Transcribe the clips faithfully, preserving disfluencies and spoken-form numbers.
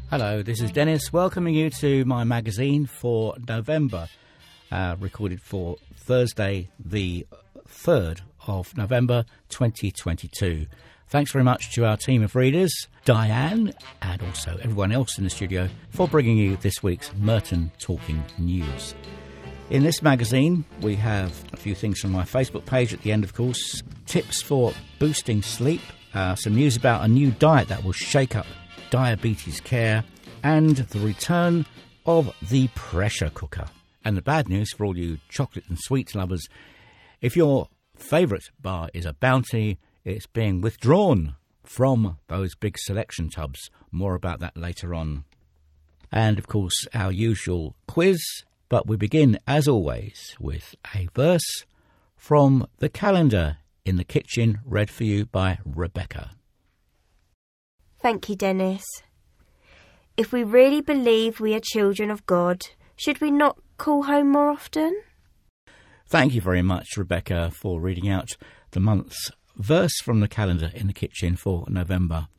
Hello, this is Dennis welcoming you to my magazine for November, uh, recorded for Thursday the third of November twenty twenty-two. Thanks very much to our team of readers, Diane, and also everyone else in the studio for bringing you this week's Merton Talking News. In this magazine, we have a few things from my Facebook page at the end, of course, tips for boosting sleep, uh, some news about a new diet that will shake up diabetes care, and the return of the pressure cooker. And the bad news for all you chocolate and sweets lovers, if your favourite bar is a Bounty, it's being withdrawn from those big selection tubs. More about that later on. And of course, our usual quiz, but we begin, as always, with a verse from the calendar in the kitchen, read for you by Rebecca. Thank you, Dennis. If we really believe we are children of God, should we not call home more often? Thank you very much, Rebecca, for reading out the month's verse from the calendar in the kitchen for November.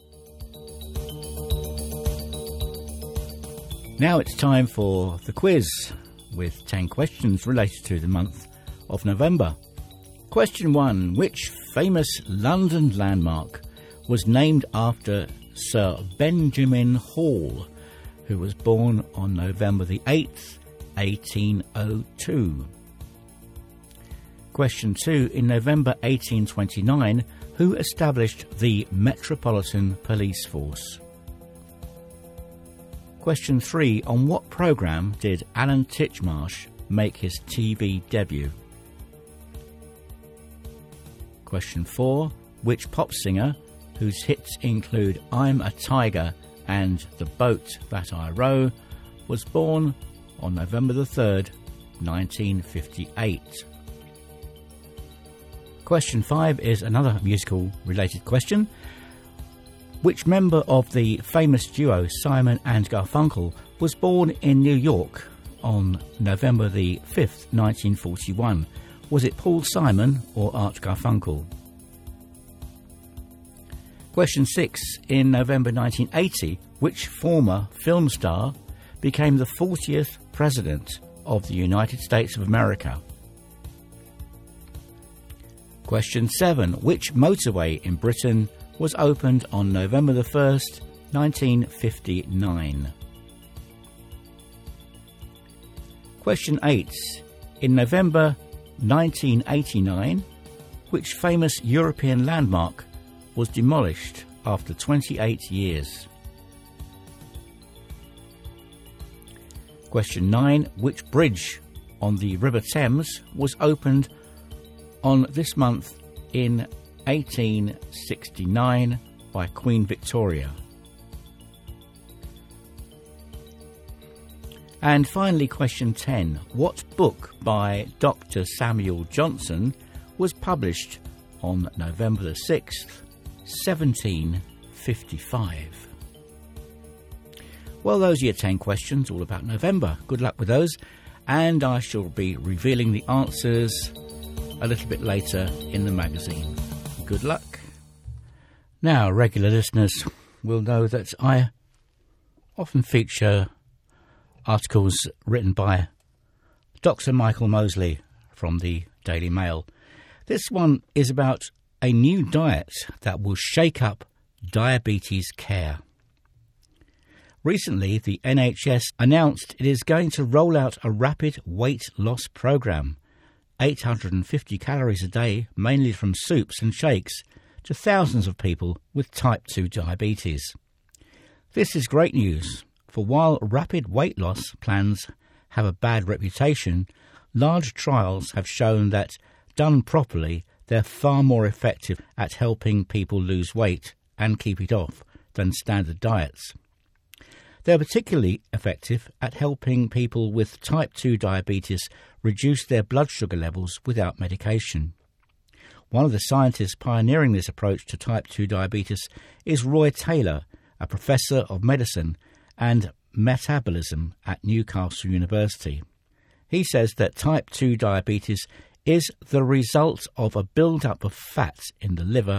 Now it's time for the quiz, with ten questions related to the month of November. Question one. Which famous London landmark was named after Sir Benjamin Hall, who was born on November the eighth, eighteen oh two? Question two. In November eighteen twenty-nine, who established the Metropolitan Police Force? Question three. On what programme did Alan Titchmarsh make his T V debut? Question four. Which pop singer, whose hits include I'm a Tiger and The Boat That I Row, was born on November the third, nineteen fifty-eight? Question five is another musical related question. Which member of the famous duo Simon and Garfunkel was born in New York on November the fifth, nineteen forty-one? Was it Paul Simon or Art Garfunkel? Question six. In November nineteen eighty, which former film star became the fortieth President of the United States of America? Question seven. Which motorway in Britain was opened on November the first, nineteen fifty-nine? Question eight. In November nineteen eighty-nine, which famous European landmark was demolished after twenty-eight years? Question nine. Which bridge on the River Thames was opened on this month in eighteen sixty-nine by Queen Victoria? And finally, question ten. What book by Doctor Samuel Johnson was published on November the sixth, seventeen fifty-five? Well, those are your ten questions, all about November. Good luck with those, and I shall be revealing the answers a little bit later in the magazine. Good luck. Now, regular listeners will know that I often feature articles written by Doctor Michael Mosley from the Daily Mail. This one is about a new diet that will shake up diabetes care. Recently, the N H S announced it is going to roll out a rapid weight loss programme, eight hundred fifty calories a day, mainly from soups and shakes, to thousands of people with type two diabetes. This is great news, for while rapid weight loss plans have a bad reputation, large trials have shown that, done properly, they're far more effective at helping people lose weight and keep it off than standard diets. They're particularly effective at helping people with type two diabetes reduce their blood sugar levels without medication. One of the scientists pioneering this approach to type two diabetes is Roy Taylor, a professor of medicine and metabolism at Newcastle University. He says that type two diabetes is the result of a build-up of fat in the liver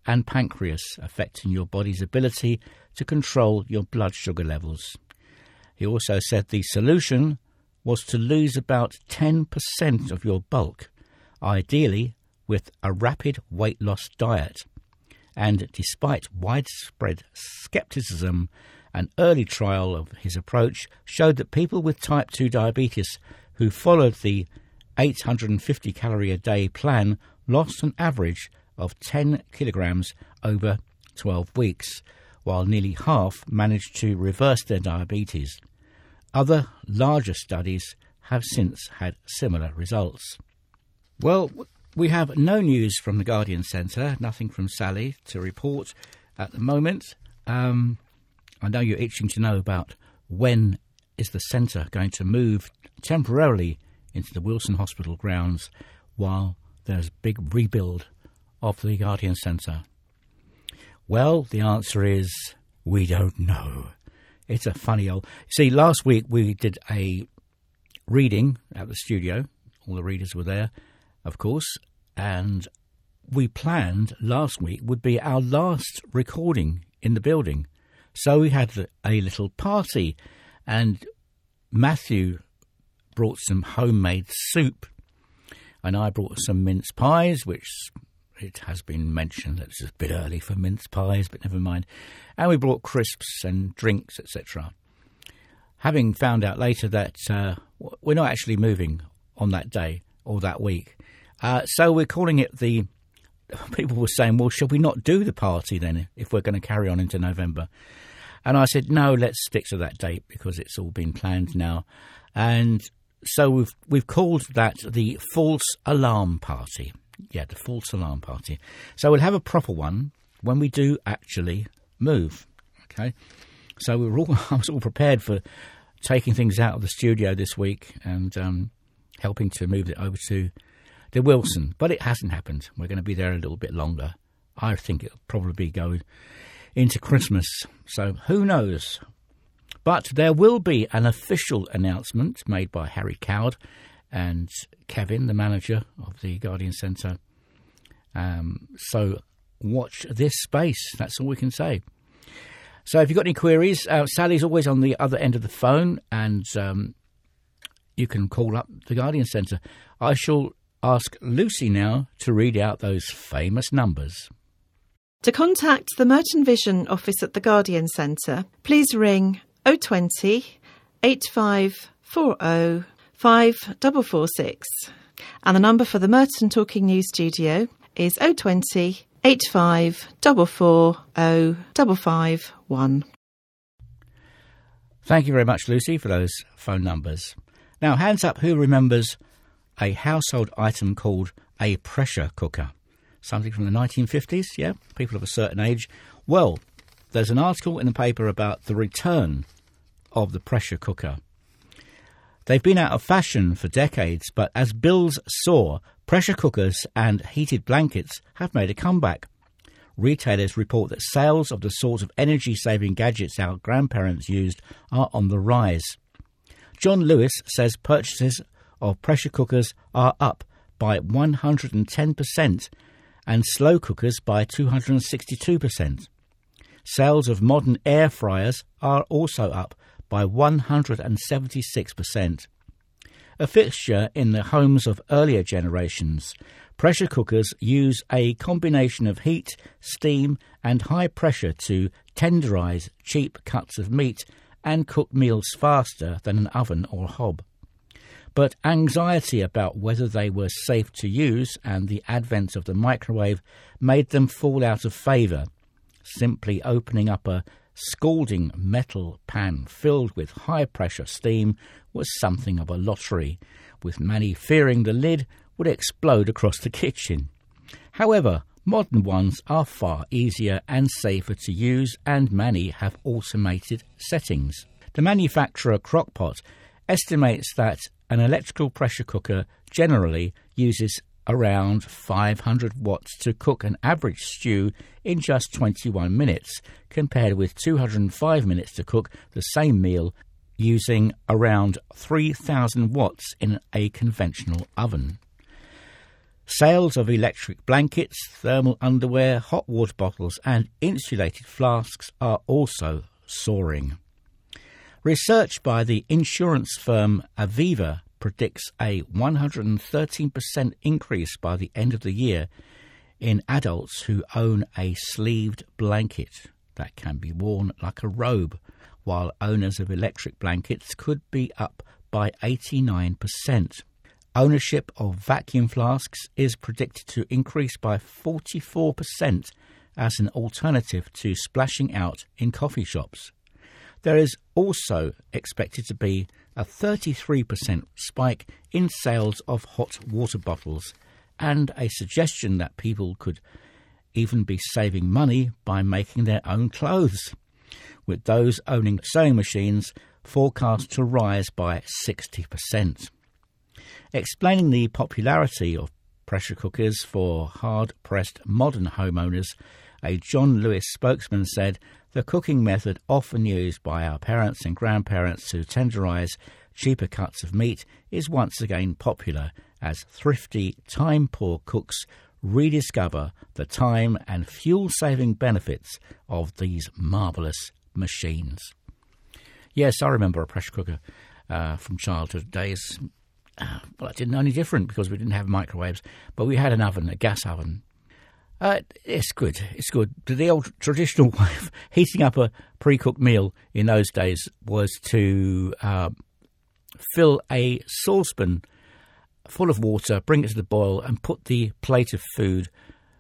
and pancreas, affecting your body's ability to control your blood sugar levels. He also said the solution was to lose about ten percent of your bulk, ideally with a rapid weight loss diet. And despite widespread scepticism, an early trial of his approach showed that people with type two diabetes who followed the eight hundred fifty calorie a day plan lost an average of ten kilograms over twelve weeks, while nearly half managed to reverse their diabetes. Other larger studies have since had similar results. Well, we have no news from the Guardian Centre, nothing from Sally to report at the moment. Um, I know you're itching to know about when is the centre going to move temporarily into the Wilson Hospital grounds while there's a big rebuild of the Guardian Centre. Well, the answer is we don't know. It's a funny old... See, last week we did a reading at the studio. All the readers were there, of course, and we planned last week would be our last recording in the building. So we had a little party, and Matthew brought some homemade soup, and I brought some mince pies, which it has been mentioned that it's a bit early for mince pies, but never mind. And we brought crisps and drinks, et cetera. Having found out later that uh, we're not actually moving on that day or that week. Uh, so we're calling it the... People were saying, well, shall we not do the party then if we're going to carry on into November? And I said, no, let's stick to that date because it's all been planned now. And so we've we've called that the false alarm party. Yeah, the false alarm party. So we'll have a proper one when we do actually move. Okay. So we were all I was all prepared for taking things out of the studio this week and um, helping to move it over to the Wilson, but it hasn't happened. We're going to be there a little bit longer. I think it'll probably go into Christmas, so who knows? But there will be an official announcement made by Harry Cowd and Kevin, the manager of the Guardian Centre. Um, so watch this space. That's all we can say. So if you've got any queries, uh, Sally's always on the other end of the phone, and um, you can call up the Guardian Centre. I shall ask Lucy now to read out those famous numbers. To contact the Merton Vision office at the Guardian Centre, please ring oh twenty, eight five four oh, five four four six. And the number for the Merton Talking News studio is oh twenty, eight five four four oh, five five one. Thank you very much, Lucy, for those phone numbers. Now, hands up who remembers a household item called a pressure cooker. Something from the nineteen fifties, yeah? People of a certain age. Well, there's an article in the paper about the return of the pressure cooker. They've been out of fashion for decades, but as Bills saw, pressure cookers and heated blankets have made a comeback. Retailers report that sales of the sort of energy-saving gadgets our grandparents used are on the rise. John Lewis says purchases of pressure cookers are up by one hundred ten percent and slow cookers by two hundred sixty-two percent. Sales of modern air fryers are also up by one hundred seventy-six percent. A fixture in the homes of earlier generations, pressure cookers use a combination of heat, steam and high pressure to tenderise cheap cuts of meat and cook meals faster than an oven or hob. But anxiety about whether they were safe to use and the advent of the microwave made them fall out of favour. Simply opening up a scalding metal pan filled with high-pressure steam was something of a lottery, with many fearing the lid would explode across the kitchen. However, modern ones are far easier and safer to use, and many have automated settings. The manufacturer Crock-Pot estimates that an electrical pressure cooker generally uses around five hundred watts to cook an average stew in just twenty-one minutes, compared with two hundred five minutes to cook the same meal using around three thousand watts in a conventional oven. Sales of electric blankets, thermal underwear, hot water bottles and insulated flasks are also soaring. Research by the insurance firm Aviva predicts a one hundred thirteen percent increase by the end of the year in adults who own a sleeved blanket that can be worn like a robe, while owners of electric blankets could be up by eighty-nine percent. Ownership of vacuum flasks is predicted to increase by forty-four percent as an alternative to splashing out in coffee shops. There is also expected to be a thirty-three percent spike in sales of hot water bottles, and a suggestion that people could even be saving money by making their own clothes, with those owning sewing machines forecast to rise by sixty percent. Explaining the popularity of pressure cookers for hard-pressed modern homeowners, a John Lewis spokesman said, "The cooking method often used by our parents and grandparents to tenderise cheaper cuts of meat is once again popular as thrifty, time-poor cooks rediscover the time and fuel-saving benefits of these marvellous machines." Yes, I remember a pressure cooker uh, from childhood days. Uh, well, it didn't know any different because we didn't have microwaves, but we had an oven, a gas oven. Uh, it's good, it's good. The old traditional way of heating up a pre-cooked meal in those days was to uh, fill a saucepan full of water, bring it to the boil, and put the plate of food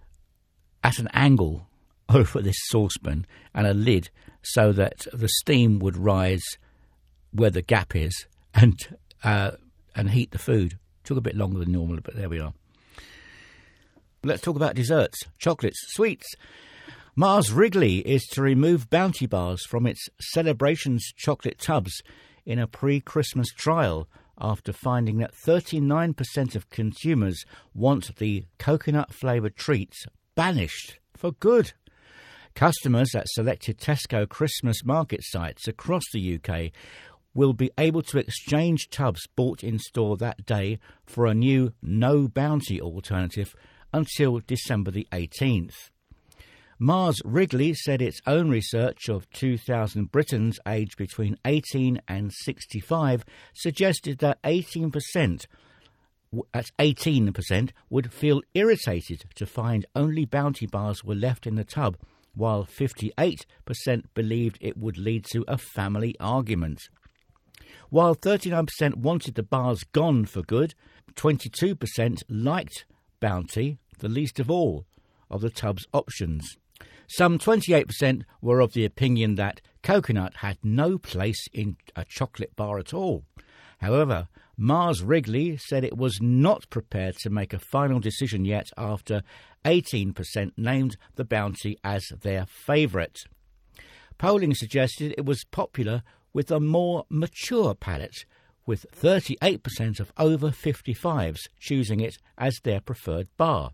at an angle over this saucepan and a lid so that the steam would rise where the gap is and uh, and heat the food. Took a bit longer than normal, but there we are. Let's talk about desserts, chocolates, sweets. Mars Wrigley is to remove Bounty bars from its Celebrations chocolate tubs in a pre-Christmas trial after finding that thirty-nine percent of consumers want the coconut-flavoured treats banished for good. Customers at selected Tesco Christmas market sites across the U K will be able to exchange tubs bought in store that day for a new no bounty alternative until December the eighteenth. Mars Wrigley said its own research of two thousand Britons aged between eighteen and sixty-five suggested that eighteen percent, that's eighteen percent would feel irritated to find only Bounty bars were left in the tub, while fifty-eight percent believed it would lead to a family argument. While thirty-nine percent wanted the bars gone for good, twenty-two percent liked Bounty the least of all of the tub's options. Some twenty-eight percent were of the opinion that coconut had no place in a chocolate bar at all. However, Mars Wrigley said it was not prepared to make a final decision yet after eighteen percent named the Bounty as their favourite. Polling suggested it was popular with a more mature palate, with thirty-eight percent of over fifty-fives choosing it as their preferred bar.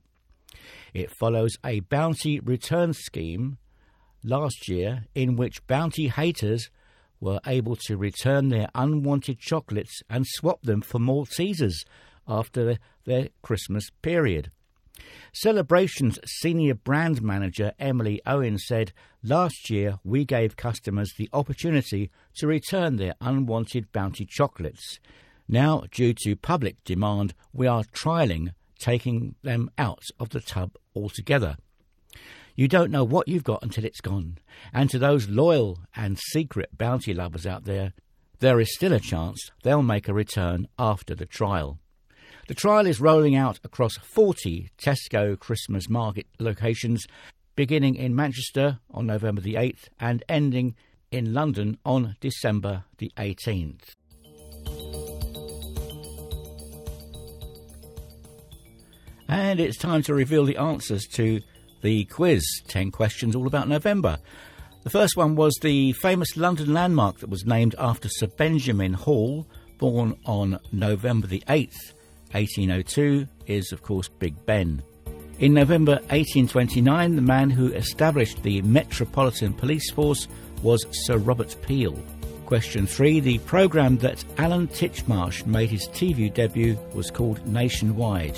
It follows a Bounty return scheme last year in which Bounty haters were able to return their unwanted chocolates and swap them for Maltesers after their Christmas period. Celebrations senior brand manager Emily Owen said, "Last year we gave customers the opportunity to return their unwanted Bounty chocolates. Now, due to public demand, we are trialling taking them out of the tub altogether. You don't know what you've got until it's gone. And to those loyal and secret Bounty lovers out there, there is still a chance they'll make a return after the trial." The trial is rolling out across forty Tesco Christmas market locations, beginning in Manchester on November the eighth and ending in London on December the eighteenth. And it's time to reveal the answers to the quiz, ten questions all about November. The first one was the famous London landmark that was named after Sir Benjamin Hall, born on November the eighth, eighteen oh two, is of course Big Ben. In November eighteen twenty-nine, the man who established the Metropolitan Police Force was Sir Robert Peel. Question three, the programme that Alan Titchmarsh made his T V debut was called Nationwide.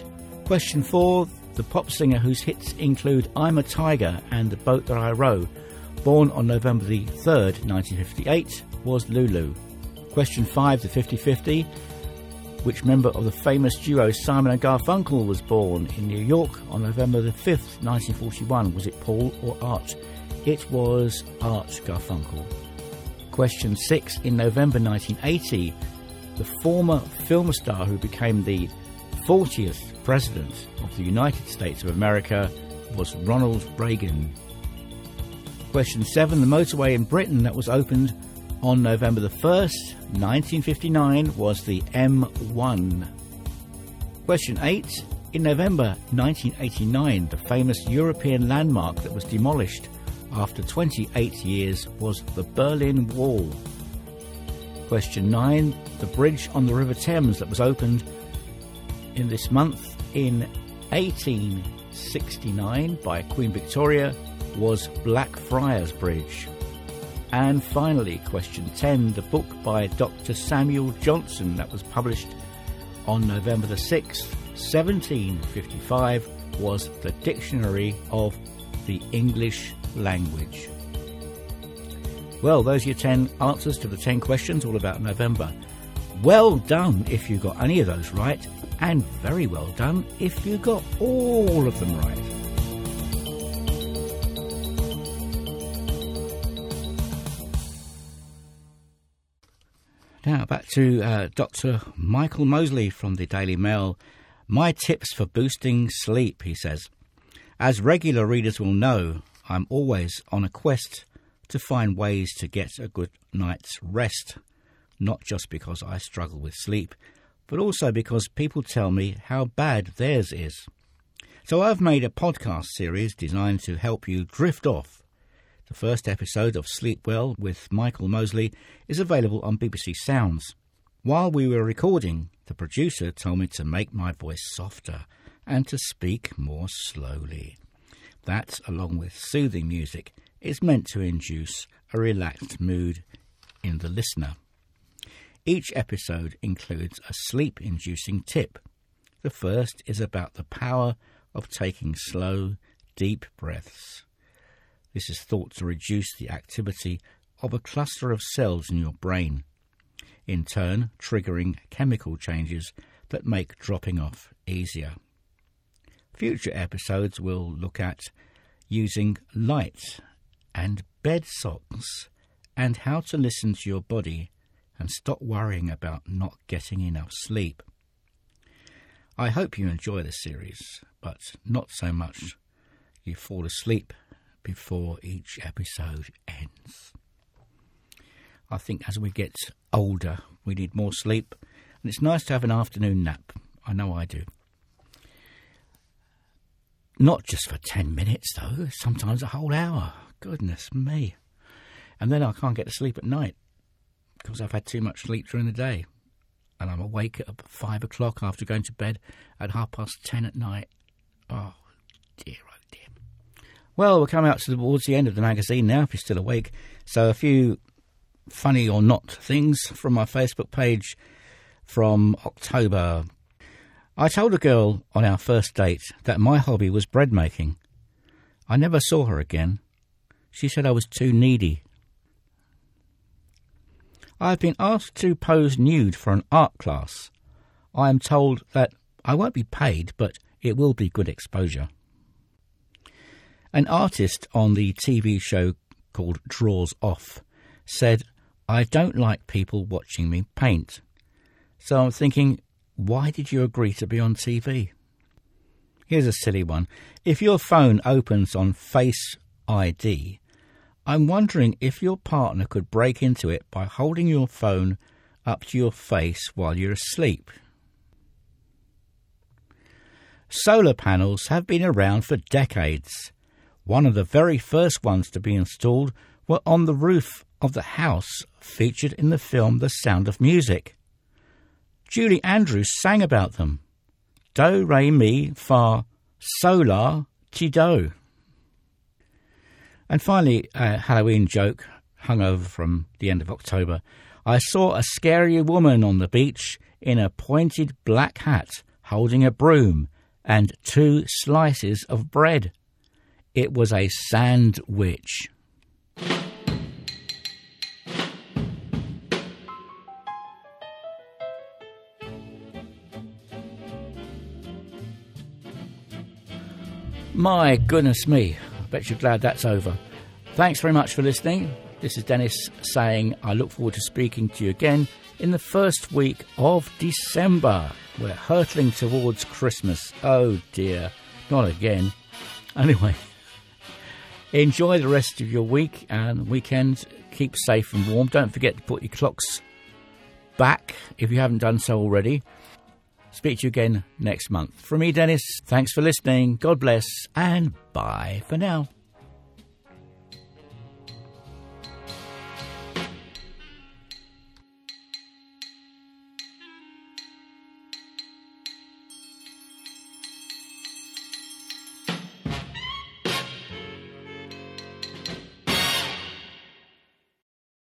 Question four. The pop singer whose hits include I'm a Tiger and The Boat That I Row, born on November the third, nineteen fifty-eight, was Lulu. Question five. The fifty-fifty. Which member of the famous duo Simon and Garfunkel was born in New York on November the fifth, nineteen forty-one? Was it Paul or Art? It was Art Garfunkel. Question six. In November nineteen eighty, the former film star who became the fortieth President of the United States of America was Ronald Reagan. Question seven. The motorway in Britain that was opened on November the first, nineteen fifty-nine was the M one. Question eight. In November nineteen eighty-nine, the famous European landmark that was demolished after twenty-eight years was the Berlin Wall. Question nine. The bridge on the River Thames that was opened in this month in eighteen sixty-nine by Queen Victoria was Blackfriars Bridge. And finally, question ten, the book by Doctor Samuel Johnson that was published on November the sixth, seventeen fifty-five was the Dictionary of the English Language. Well, those are your ten answers to the ten questions all about November. Well done if you got any of those right, and very well done if you got all of them right. Now back to uh, Doctor Michael Mosley from the Daily Mail. My tips for boosting sleep, he says. As regular readers will know, I'm always on a quest to find ways to get a good night's rest. Not just because I struggle with sleep, but also because people tell me how bad theirs is. So I've made a podcast series designed to help you drift off. The first episode of Sleep Well with Michael Mosley is available on B B C Sounds. While we were recording, the producer told me to make my voice softer and to speak more slowly. That, along with soothing music, is meant to induce a relaxed mood in the listener. Each episode includes a sleep-inducing tip. The first is about the power of taking slow, deep breaths. This is thought to reduce the activity of a cluster of cells in your brain, in turn triggering chemical changes that make dropping off easier. Future episodes will look at using light and bed socks and how to listen to your body and stop worrying about not getting enough sleep. I hope you enjoy the series, but not so much you fall asleep before each episode ends. I think as we get older, we need more sleep, and it's nice to have an afternoon nap. I know I do. Not just for ten minutes, though, sometimes a whole hour. Goodness me. And then I can't get to sleep at night because I've had too much sleep during the day. And I'm awake at five o'clock after going to bed at half past ten at night. Oh, dear, oh dear. Well, we're coming up towards the end of the magazine now, if you're still awake. So a few funny or not things from my Facebook page from October. I told a girl on our first date that my hobby was bread making. I never saw her again. She said I was too needy. I have been asked to pose nude for an art class. I am told that I won't be paid, but it will be good exposure. An artist on the T V show called Draws Off said, I don't like people watching me paint. So I'm thinking, why did you agree to be on T V? Here's a silly one. If your phone opens on Face I D, I'm wondering if your partner could break into it by holding your phone up to your face while you're asleep. Solar panels have been around for decades. One of the very first ones to be installed were on the roof of the house featured in the film The Sound of Music. Julie Andrews sang about them. Do, re, mi, fa, solar, ti, do. And finally, a Halloween joke hung over from the end of October. I saw a scary woman on the beach in a pointed black hat holding a broom, and two slices of bread. It was a sandwich. My goodness me, I bet you're glad that's over. Thanks very much for listening. This is Dennis saying I look forward to speaking to you again in the first week of December. We're hurtling towards Christmas. Oh dear, not again. Anyway, enjoy the rest of your week and weekend. Keep safe and warm. Don't forget to put your clocks back if you haven't done so already. Speak to you again next month. From me, Dennis, thanks for listening. God bless and bye for now.